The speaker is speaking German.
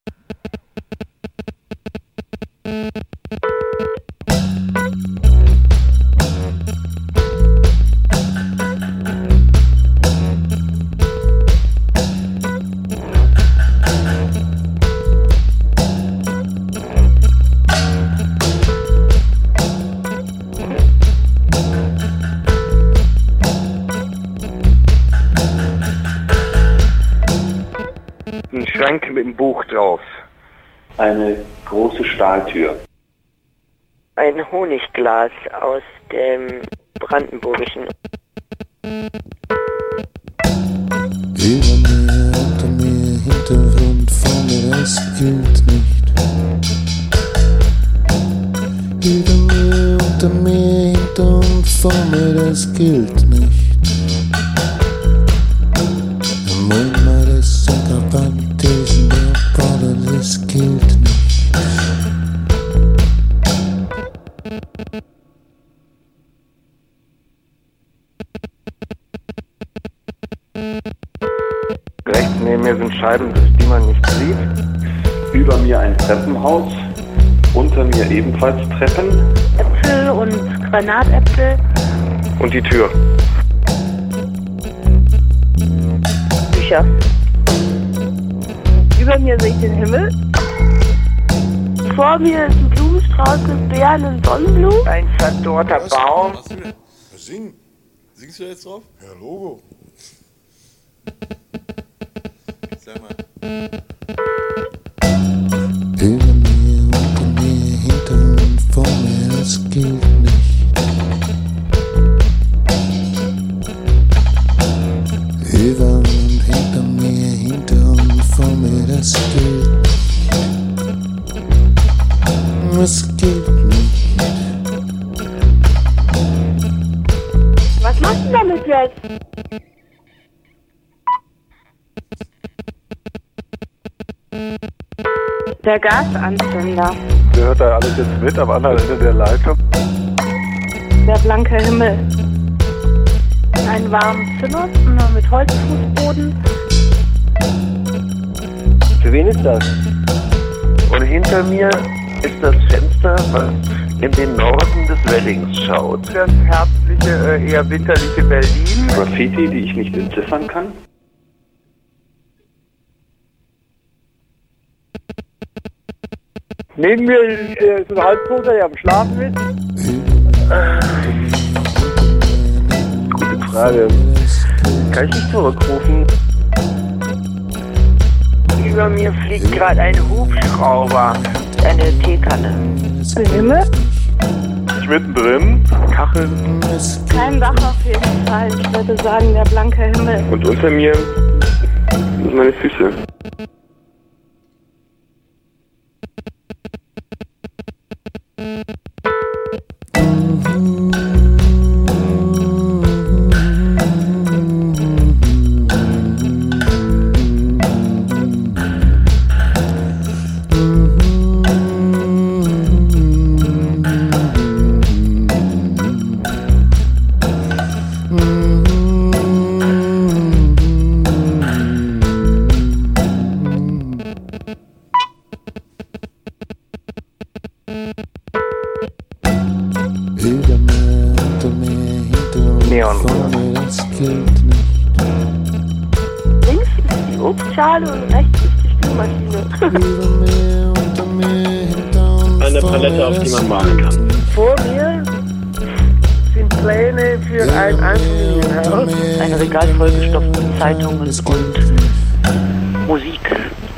Ein Schrank mit einem Buch drauf. Eine große Stahltür. Ein Honigglas aus dem Brandenburgischen. Über mir, unter mir, Hintergrund, vor mir, das gilt nicht. Über mir, unter mir, hinter und vor mir, das gilt nicht. Muy mal desagravantes, no para, das gilt nicht. Rechts neben mir sind Scheiben, die man nicht sieht. Über mir ein Treppenhaus. Unter mir ebenfalls Treppen. Äpfel und Granatäpfel. Und die Tür. Bücher. Über mir sehe ich den Himmel. Vor mir ist ein Blumenstrauß mit Beeren und Sonnenblumen. Ein verdorrter Baum. Was denn? Sing. Singst du jetzt drauf? Ja, Logo. Sag mal. Über mir, unter mir, hinter und vor mir, das gilt nicht. Über und hinter mir, hinter und vor mir, das gilt nicht. Es gilt nicht. Was machst du damit jetzt? Der Gasanzünder. Gehört da alles jetzt mit am anderen Ende der Leitung? Der blanke Himmel. Ein warmes Zimmer mit Holzfußboden. Für wen ist das? Und hinter mir ist das Fenster, was in den Norden des Wellings schaut. Das herbstliche, eher winterliche Berlin. Graffiti, die ich nicht entziffern kann. Neben mir ist ein Halbtoter, der am Schlafen ist. Gute Frage. Kann ich nicht zurückrufen? Über mir fliegt gerade ein Hubschrauber. Eine Teekanne. Der Himmel? Mittendrin. Kacheln. Kein Dach auf jeden Fall. Ich würde sagen, der blanke Himmel. Und unter mir sind meine Füße. Obstschale und rechts ist die Spülmaschine. Eine Palette, auf die man malen kann. Vor mir sind Pläne für ein Einfamilienhaus. Ein Regal vollgestopft mit Zeitungen und Musik.